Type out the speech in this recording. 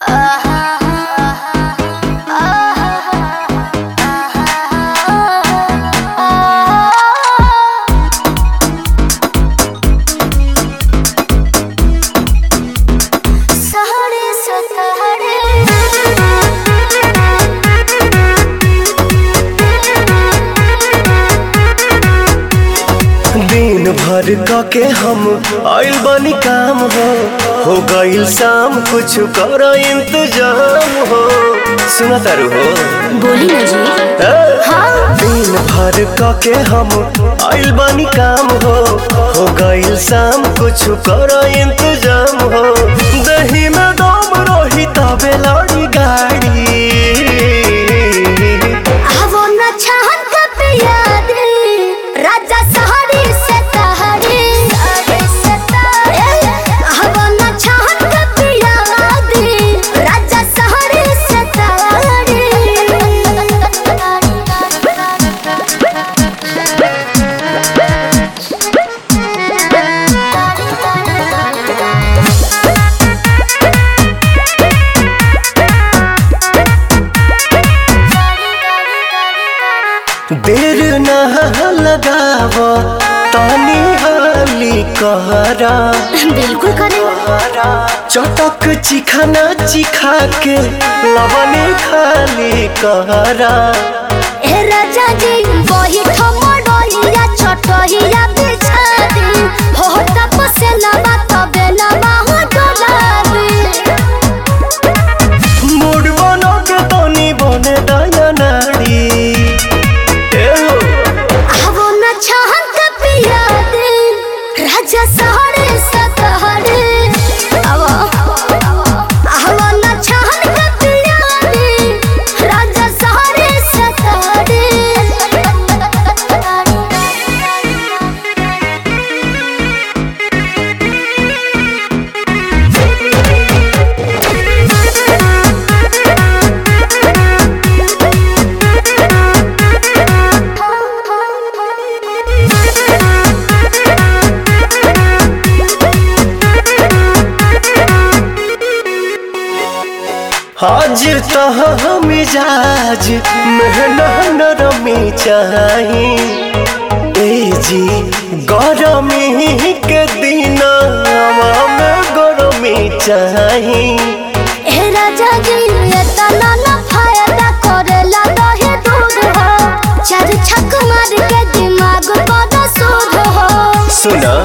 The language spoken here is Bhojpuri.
दिन भर के हम आइल बनी काम हो गइल शाम कुछ कर इंतजाम हो। सुना तारू हो बोली ना जी। हाँ। दिन भर के हम आइल बनी काम हो गइल शाम कुछ कर इंतजाम हो। दही में दम रही तबे लड़ी गाड़ी राजा सहरी से तहरी छहन के पिया दी राजा सहरी से तहरी। देर न लगाव तानी हाली कहरा बिल्कुल करे चटक चिखाना चिखा के लवने खाली कहरा। ए राजा जी वही ठमडोलिया छोटहिया बिछा दी हो तपसे लबा तबे लबा हो डोलाबी मूड बनो के तनी बने दया नाड़ी छहन के पिया दे राजा सहरे सतहरे छहन के पिया दे राजा सहरे सतहरे। हाजिर तह मिजाज मेहना नरमी चाही ए जी गरमी के दिन में गरमी चाही। ए राजा जी इतना ना फायदा करेला दहे दूध हो चार छक मार के दिमाग बड़ा सूद हो। सुना